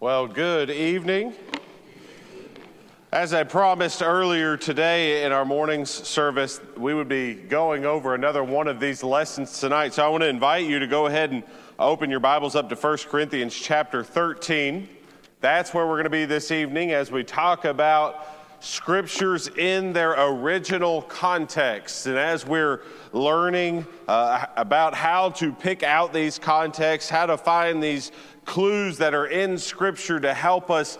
Well, good evening. As I promised earlier today in our morning's service, we would be going over another one of these lessons tonight. So I want to invite you to go ahead and open your Bibles up to 1 Corinthians chapter 13. That's where we're going to be this evening as we talk about scriptures in their original context. And as we're learning about how to pick out these contexts, how to find these clues that are in Scripture to help us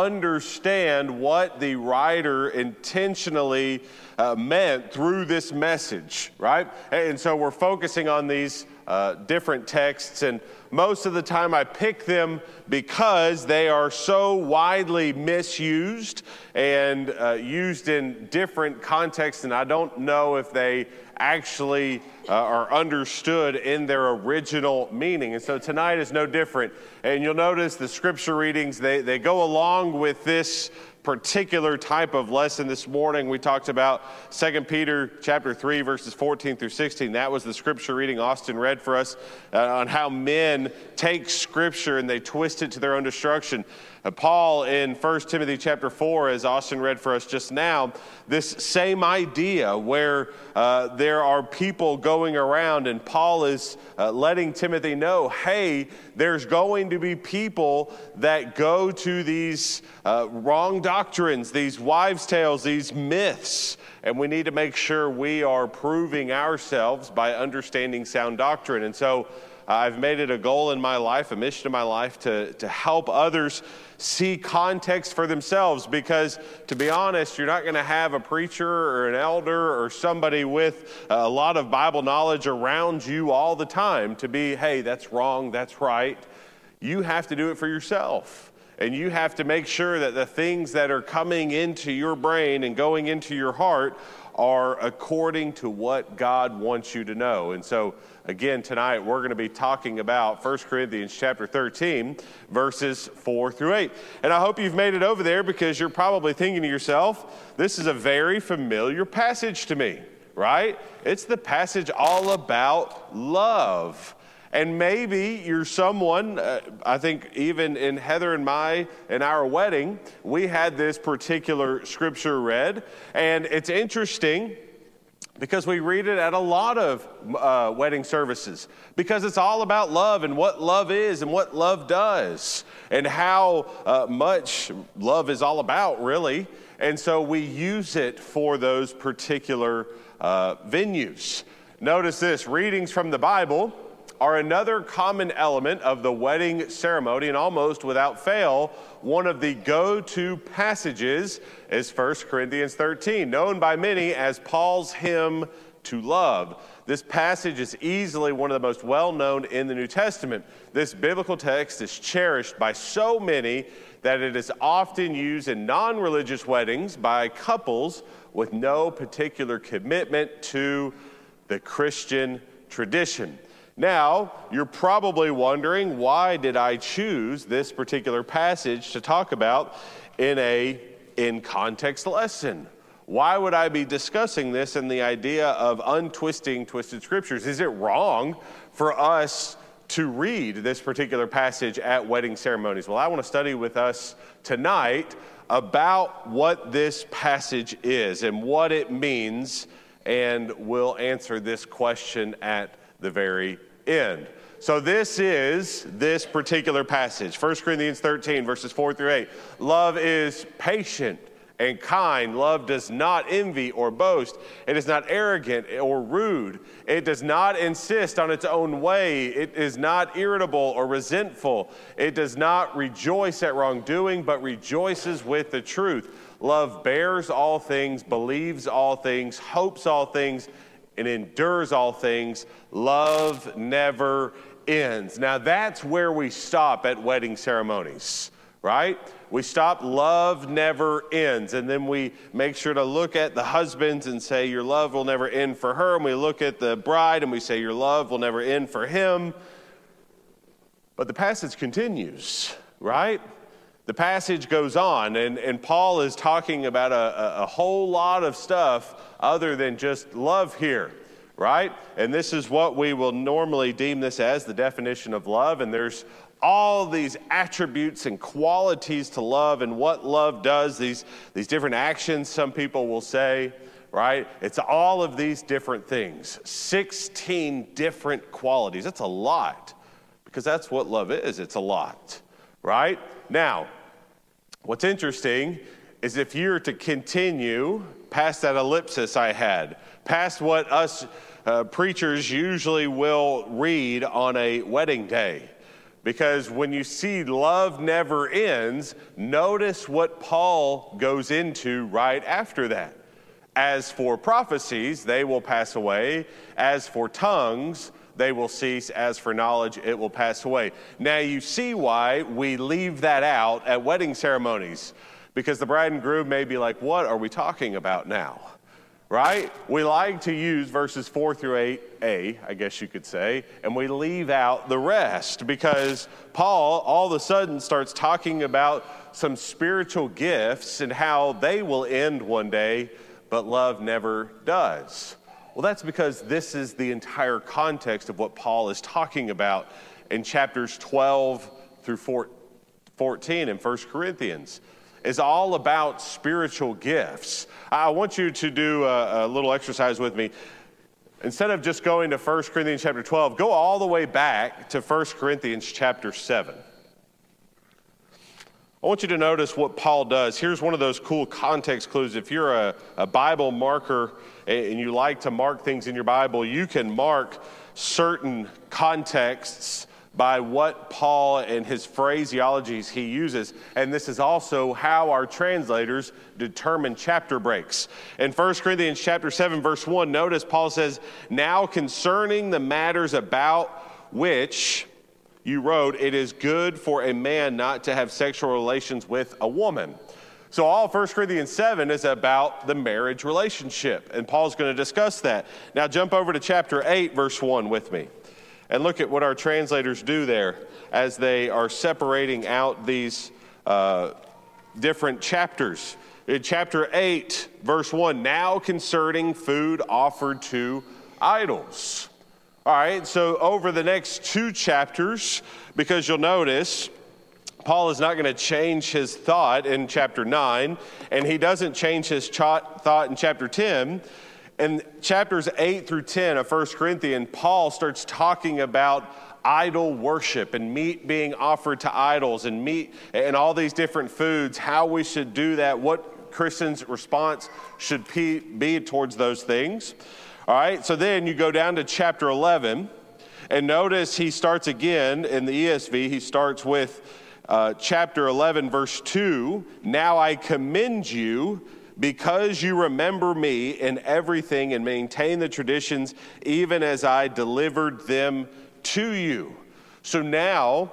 understand what the writer intentionally meant through this message, right? And so we're focusing on these different texts, and most of the time I pick them because they are so widely misused and used in different contexts, and I don't know if they actually are understood in their original meaning. And so tonight is no different. And you'll notice the scripture readings, they go along with this particular type of lesson. This morning we talked about 2 Peter chapter 3 verses 14 through 16. That was the scripture reading Austin read for us on how men take scripture and they twist it to their own destruction. Paul in 1 Timothy chapter 4, as Austin read for us just now, this same idea where there are people going around and Paul is letting Timothy know, hey, there's going to be people that go to these wrong doctrines, these wives' tales, these myths, and we need to make sure we are proving ourselves by understanding sound doctrine. And so I've made it a goal in my life, a mission in my life, to help others see context for themselves, because to be honest, you're not going to have a preacher or an elder or somebody with a lot of Bible knowledge around you all the time to be, hey, that's wrong, that's right. You have to do it for yourself. And you have to make sure that the things that are coming into your brain and going into your heart are according to what God wants you to know. And so, again, tonight we're going to be talking about 1 Corinthians chapter 13, verses 4 through 8. And I hope you've made it over there, because you're probably thinking to yourself, this is a very familiar passage to me, right? It's the passage all about love. And maybe you're someone, I think even in Heather and our wedding, we had this particular scripture read. And it's interesting because we read it at a lot of wedding services, because it's all about love and what love is and what love does and how much love is all about, really. And so we use it for those particular venues. Notice this, readings from the Bible are another common element of the wedding ceremony, and almost without fail, one of the go-to passages is 1 Corinthians 13, known by many as Paul's hymn to love. This passage is easily one of the most well-known in the New Testament. This biblical text is cherished by so many that it is often used in non-religious weddings by couples with no particular commitment to the Christian tradition. Now, you're probably wondering, why did I choose this particular passage to talk about in a in-context lesson? Why would I be discussing this in the idea of untwisting twisted scriptures? Is it wrong for us to read this particular passage at wedding ceremonies? Well, I want to study with us tonight about what this passage is and what it means, and we'll answer this question at the very end. So this is this particular passage, 1 Corinthians 13, verses 4 through 8. Love is patient and kind. Love does not envy or boast. It is not arrogant or rude. It does not insist on its own way. It is not irritable or resentful. It does not rejoice at wrongdoing, but rejoices with the truth. Love bears all things, believes all things, hopes all things, and endures all things. Love never ends. Now that's where we stop at wedding ceremonies, right? We stop, love never ends. And then we make sure to look at the husbands and say, your love will never end for her. And we look at the bride and we say, your love will never end for him. But the passage continues, right? The passage goes on, and Paul is talking about a whole lot of stuff other than just love here, right? And this is what we will normally deem this as the definition of love. And there's all these attributes and qualities to love and what love does, these different actions, some people will say, right? It's all of these different things, 16 different qualities. That's a lot, because that's what love is. It's a lot, right? Now, what's interesting is if you're to continue past that ellipsis I had, past what us preachers usually will read on a wedding day, because when you see love never ends, notice what Paul goes into right after that. As for prophecies, they will pass away. As for tongues, they will cease. As for knowledge, it will pass away. Now you see why we leave that out at wedding ceremonies, because the bride and groom may be like, what are we talking about now? Right? We like to use verses 4 through 8a, I guess you could say, and we leave out the rest, because Paul all of a sudden starts talking about some spiritual gifts and how they will end one day, but love never does. Well, that's because this is the entire context of what Paul is talking about in chapters 12 through 14 in 1 Corinthians. It's all about spiritual gifts. I want you to do a little exercise with me. Instead of just going to 1 Corinthians chapter 12, go all the way back to 1 Corinthians chapter 7. I want you to notice what Paul does. Here's one of those cool context clues. If you're a Bible marker and you like to mark things in your Bible, you can mark certain contexts by what Paul and his phraseologies he uses. And this is also how our translators determine chapter breaks. In 1 Corinthians chapter 7, verse 1, notice Paul says, "Now concerning the matters about which you wrote, it is good for a man not to have sexual relations with a woman." So all 1 Corinthians 7 is about the marriage relationship, and Paul's going to discuss that. Now jump over to chapter 8, verse 1 with me, and look at what our translators do there as they are separating out these different chapters. In chapter 8, verse 1, "Now concerning food offered to idols." All right, so over the next 2 chapters, because you'll notice Paul is not going to change his thought in chapter 9, and he doesn't change his thought in chapter 10. In chapters 8 through 10 of 1 Corinthians, Paul starts talking about idol worship and meat being offered to idols and meat and all these different foods, how we should do that, what Christians' response should be towards those things. All right, so then you go down to chapter 11, and notice he starts again in the ESV. He starts with chapter 11, verse 2. "Now I commend you because you remember me in everything and maintain the traditions even as I delivered them to you." So now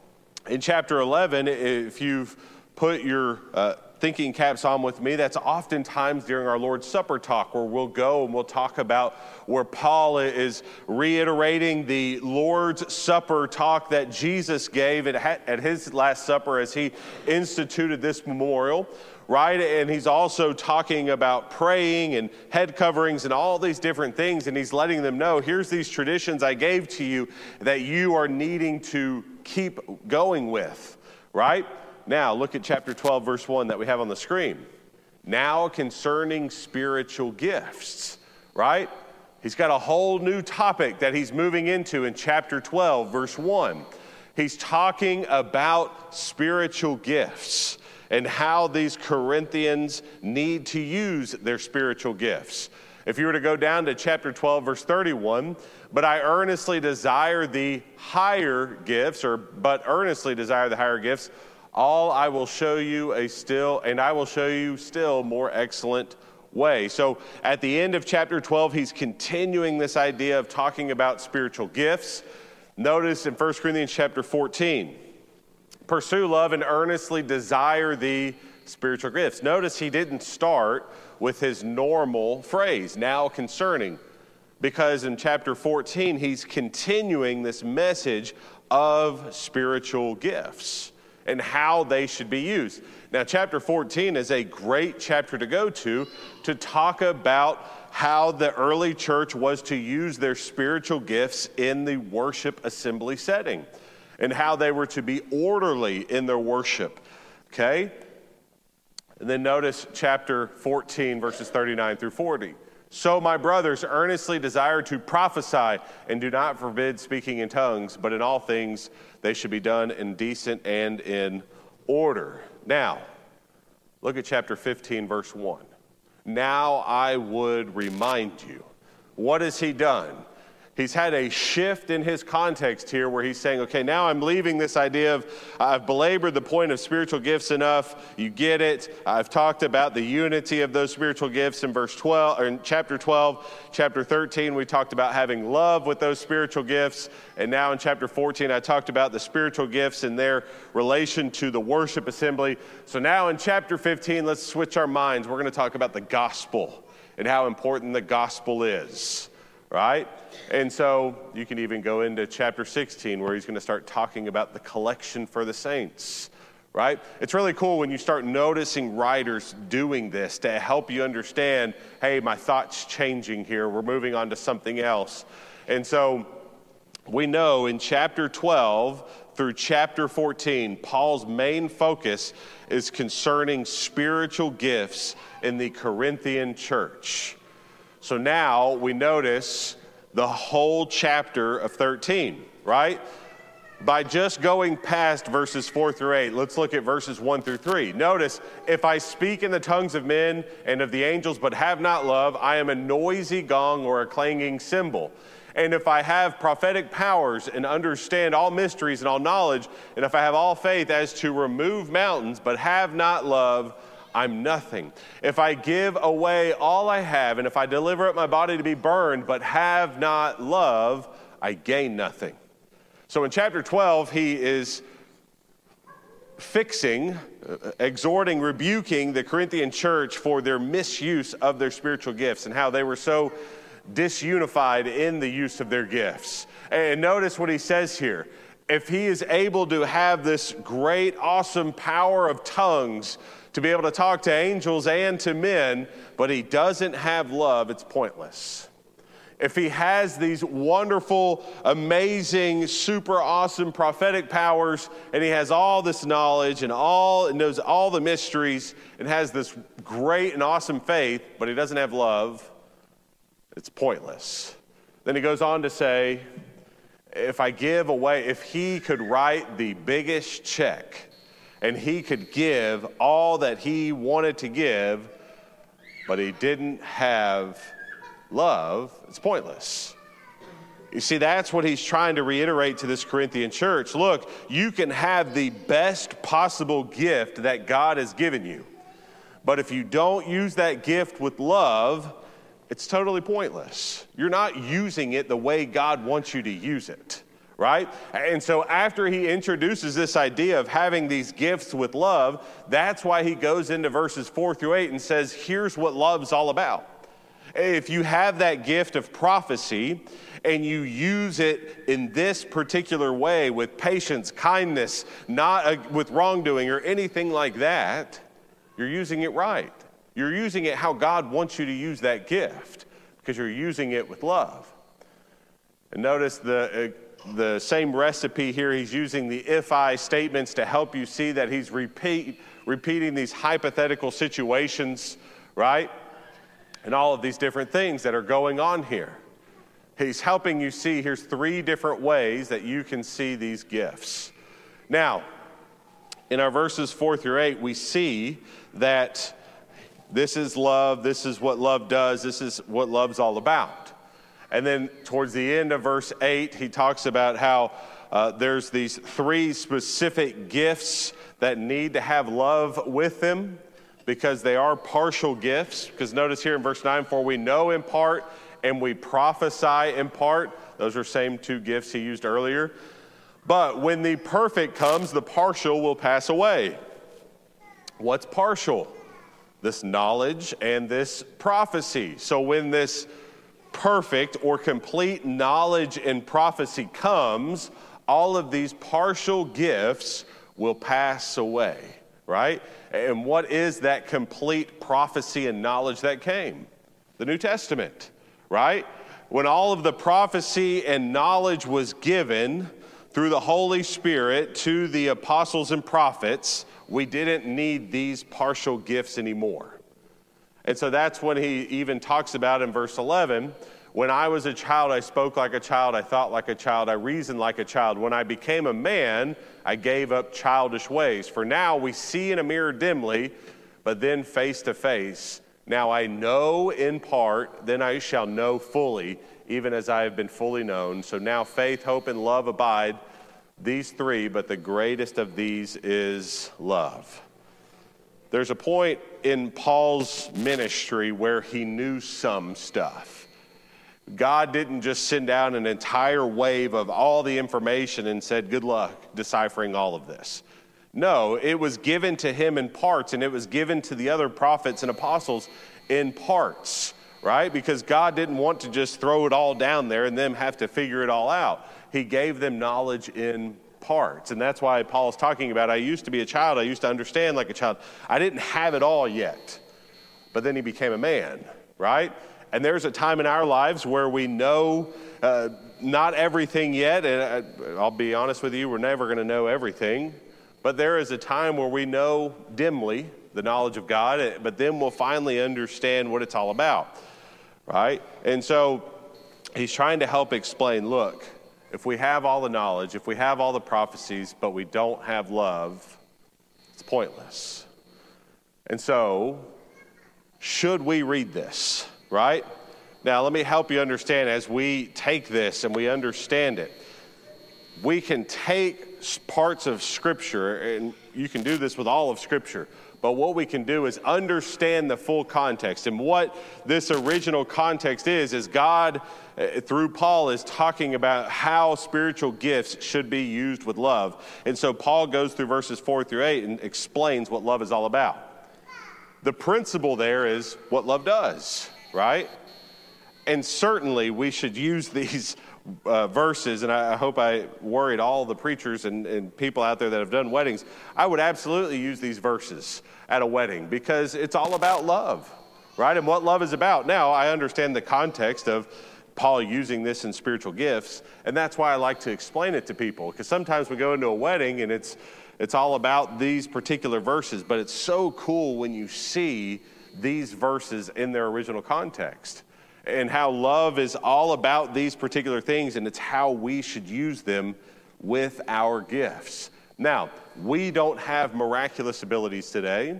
in chapter 11, if you've put your thinking caps on with me, that's oftentimes during our Lord's Supper talk, where we'll go and we'll talk about where Paul is reiterating the Lord's Supper talk that Jesus gave at his Last Supper as he instituted this memorial, right? And he's also talking about praying and head coverings and all these different things, and he's letting them know, here's these traditions I gave to you that you are needing to keep going with, right? Now, look at chapter 12, verse 1 that we have on the screen. "Now concerning spiritual gifts," right? He's got a whole new topic that he's moving into in chapter 12, verse 1. He's talking about spiritual gifts and how these Corinthians need to use their spiritual gifts. If you were to go down to chapter 12, verse 31, "But I earnestly desire the higher gifts," "But earnestly desire the higher gifts, I will show you still more excellent way." So at the end of chapter 12, he's continuing this idea of talking about spiritual gifts. Notice in 1 Corinthians chapter 14, "Pursue love and earnestly desire the spiritual gifts." Notice he didn't start with his normal phrase, "now concerning," because in chapter 14, he's continuing this message of spiritual gifts and how they should be used. Now, chapter 14 is a great chapter to go to talk about how the early church was to use their spiritual gifts in the worship assembly setting and how they were to be orderly in their worship. Okay? And then notice chapter 14, verses 39 through 40. So my brothers earnestly desire to prophesy and do not forbid speaking in tongues, but in all things they should be done in decent and in order. Now, look at chapter 15, verse 1. Now I would remind you. What has he done? He's had a shift in his context here where he's saying, okay, now I'm leaving this idea of I've belabored the point of spiritual gifts enough. You get it. I've talked about the unity of those spiritual gifts in verse 12 or in chapter 12, chapter 13, we talked about having love with those spiritual gifts. And now in chapter 14, I talked about the spiritual gifts and their relation to the worship assembly. So now in chapter 15, let's switch our minds. We're going to talk about the gospel and how important the gospel is. Right? And so you can even go into chapter 16 where he's going to start talking about the collection for the saints. Right? It's really cool when you start noticing writers doing this to help you understand, hey, my thought's changing here. We're moving on to something else. And so we know in chapter 12 through chapter 14, Paul's main focus is concerning spiritual gifts in the Corinthian church. So now we notice the whole chapter of 13, right? By just going past verses 4 through 8, let's look at verses 1 through 3. Notice, if I speak in the tongues of men and of the angels but have not love, I am a noisy gong or a clanging cymbal. And if I have prophetic powers and understand all mysteries and all knowledge, and if I have all faith as to remove mountains but have not love, I'm nothing. If I give away all I have, and if I deliver up my body to be burned, but have not love, I gain nothing. So in chapter 12, he is exhorting, rebuking the Corinthian church for their misuse of their spiritual gifts and how they were so disunified in the use of their gifts. And notice what he says here. If he is able to have this great, awesome power of tongues, to be able to talk to angels and to men, but he doesn't have love, it's pointless. If he has these wonderful, amazing, super awesome prophetic powers, and he has all this knowledge and knows all the mysteries and has this great and awesome faith, but he doesn't have love, it's pointless. Then he goes on to say, if he could write the biggest check, and he could give all that he wanted to give, but he didn't have love, it's pointless. You see, that's what he's trying to reiterate to this Corinthian church. Look, you can have the best possible gift that God has given you, but if you don't use that gift with love, it's totally pointless. You're not using it the way God wants you to use it. Right? And so after he introduces this idea of having these gifts with love, that's why he goes into verses 4 through 8 and says, here's what love's all about. If you have that gift of prophecy and you use it in this particular way with patience, kindness, not with wrongdoing or anything like that, you're using it right. You're using it how God wants you to use that gift because you're using it with love. And notice the same recipe here. He's using the if-I statements to help you see that he's repeating these hypothetical situations, right? And all of these different things that are going on here. He's helping you see here's 3 different ways that you can see these gifts. Now, in our verses 4 through 8, we see that this is love, this is what love does, this is what love's all about. And then towards the end of verse 8, he talks about how there's these 3 specific gifts that need to have love with them because they are partial gifts. Because notice here in verse 9, for we know in part and we prophesy in part. Those are same 2 gifts he used earlier. But when the perfect comes, the partial will pass away. What's partial? This knowledge and this prophecy. So when this perfect or complete knowledge and prophecy comes, all of these partial gifts will pass away, right? And what is that complete prophecy and knowledge that came? The New Testament, right? When all of the prophecy and knowledge was given through the Holy Spirit to the apostles and prophets, we didn't need these partial gifts anymore. And so that's when he even talks about in verse 11, when I was a child, I spoke like a child, I thought like a child, I reasoned like a child. When I became a man, I gave up childish ways. For now we see in a mirror dimly, but then face to face. Now I know in part, then I shall know fully, even as I have been fully known. So now faith, hope, and love abide, these three, but the greatest of these is love. There's a point in Paul's ministry where he knew some stuff. God didn't just send down an entire wave of all the information and said, good luck deciphering all of this. No, it was given to him in parts, and it was given to the other prophets and apostles in parts, right? Because God didn't want to just throw it all down there and them have to figure it all out. He gave them knowledge in parts. And that's why Paul's talking about, I used to be a child, I used to understand like a child. I didn't have it all yet. But then he became a man, right? And there's a time in our lives where we know not everything yet. And I'll be honest with you, we're never going to know everything. But there is a time where we know dimly the knowledge of God, but then we'll finally understand what it's all about, right? And so he's trying to help explain, look, if we have all the knowledge, if we have all the prophecies, but we don't have love, it's pointless. And so, should we read this, right? Now, let me help you understand as we take this and we understand it. We can take parts of Scripture, and you can do this with all of Scripture, but what we can do is understand the full context. And what this original context is God, through Paul, is talking about how spiritual gifts should be used with love. And so Paul goes through verses 4 through 8 and explains what love is all about. The principle there is what love does, right? And certainly we should use these verses, and I hope I worried all the preachers and people out there that have done weddings. I would absolutely use these verses at a wedding because it's all about love, right? And what love is about. Now, I understand the context of Paul using this in spiritual gifts, and that's why I like to explain it to people, because sometimes we go into a wedding and it's all about these particular verses, but it's so cool when you see these verses in their original context. And how love is all about these particular things, and it's how we should use them with our gifts. Now, we don't have miraculous abilities today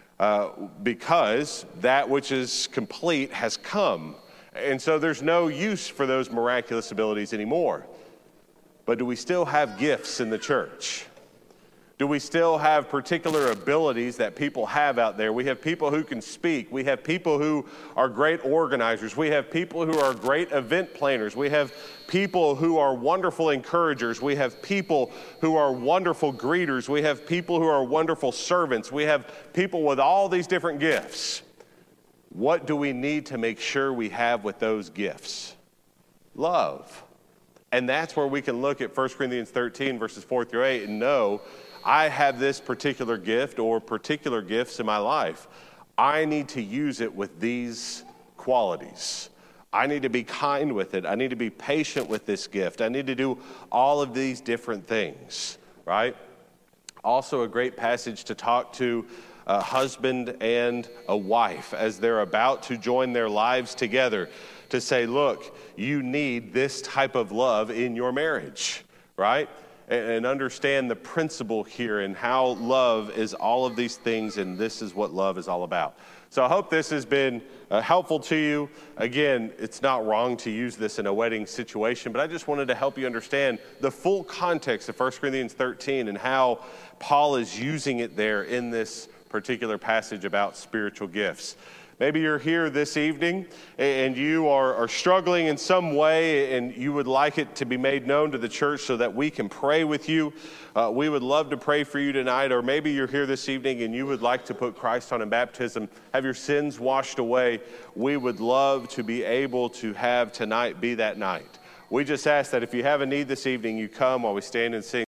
because that which is complete has come. And so there's no use for those miraculous abilities anymore. But do we still have gifts in the church? Do we still have particular abilities that people have out there? We have people who can speak. We have people who are great organizers. We have people who are great event planners. We have people who are wonderful encouragers. We have people who are wonderful greeters. We have people who are wonderful servants. We have people with all these different gifts. What do we need to make sure we have with those gifts? Love. And that's where we can look at 1 Corinthians 13, verses 4 through 8, and know I have this particular gift or particular gifts in my life. I need to use it with these qualities. I need to be kind with it. I need to be patient with this gift. I need to do all of these different things, right? Also a great passage to talk to a husband and a wife as they're about to join their lives together, to say, look, you need this type of love in your marriage, right? And understand the principle here and how love is all of these things, and this is what love is all about. So I hope this has been helpful to you. Again, it's not wrong to use this in a wedding situation, but I just wanted to help you understand the full context of 1 Corinthians 13 and how Paul is using it there in this particular passage about spiritual gifts. Maybe you're here this evening and you are struggling in some way and you would like it to be made known to the church so that we can pray with you. We would love to pray for you tonight. Or maybe you're here this evening and you would like to put Christ on in baptism, have your sins washed away. We would love to be able to have tonight be that night. We just ask that if you have a need this evening, you come while we stand and sing.